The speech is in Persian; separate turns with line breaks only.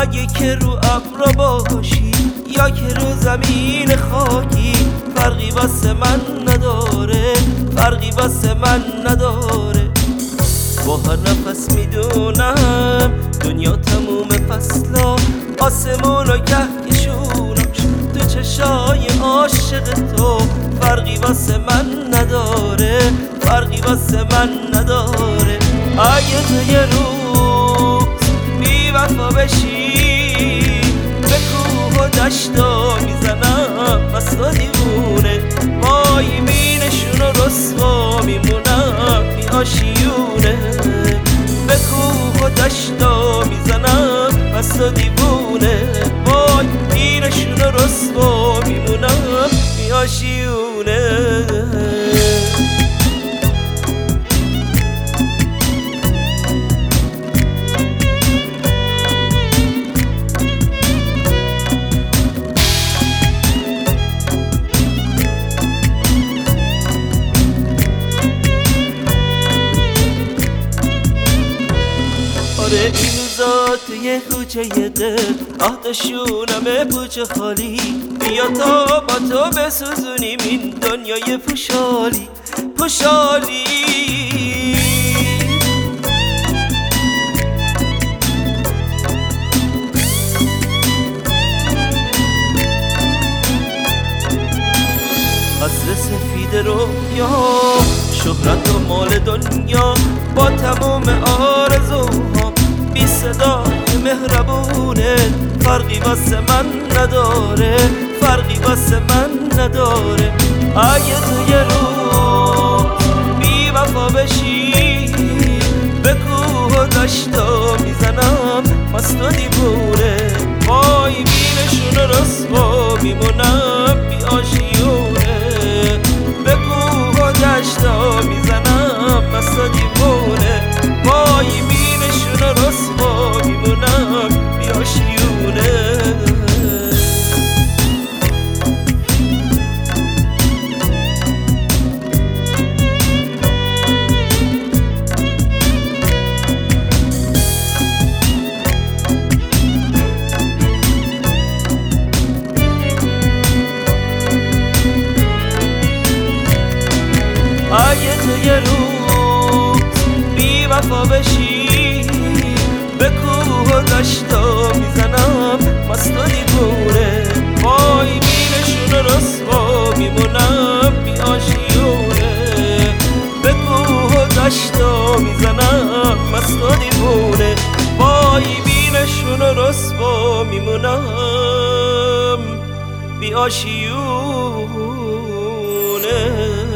اگه که رو ابر باشی یا که رو زمین خاکی، فرقی واسه من نداره، فرقی واسه من نداره. با هر نفس میدونم دنیا تموم فصلا، آسمون و کهکشوناش تو چشای عاشق تو، فرقی واسه من نداره، فرقی واسه من نداره. اگه تو یه روز بی وفا بشی به کوه و دشتا میزنم مست و دیوونه، وای مینشون و رسوا میمونم بی آشیونه. به کوه و دشتا میزنم مست و دیوونه، وای مینشون و رسوا میمونم بی آشیونه. آره این روزا توی کوچه دل آهداشونمه پوچه خالی، بیا تا با تو بسوزونیم این دنیای پوشالی پوشالی. قصر سفید رویا، شهرت و مال دنیا، با تمام آرزوها بی صدای مهربونه، فرقی واسه من نداره، فرقی واسه من نداره. اگه تو یه روز بی وفا بشی به کوه و دشتا میزنم مست و دیوونه، وای بینشون و رسوا میمونم بی آشیونه. به کوه و دشتا میزنم مست و دیوونه، وای بینشون و رسوا میمونم بی آشیونه. اگه تو یه روز بی وفا بشی به کوه و دشتا میزنم مست و دیوونه، وای بینشون و رسوا میمونم بی آشیونه. به کوه و دشتا میزنم مست و دیوونه، وای بینشون و رسوا میمونم بی آشیونه.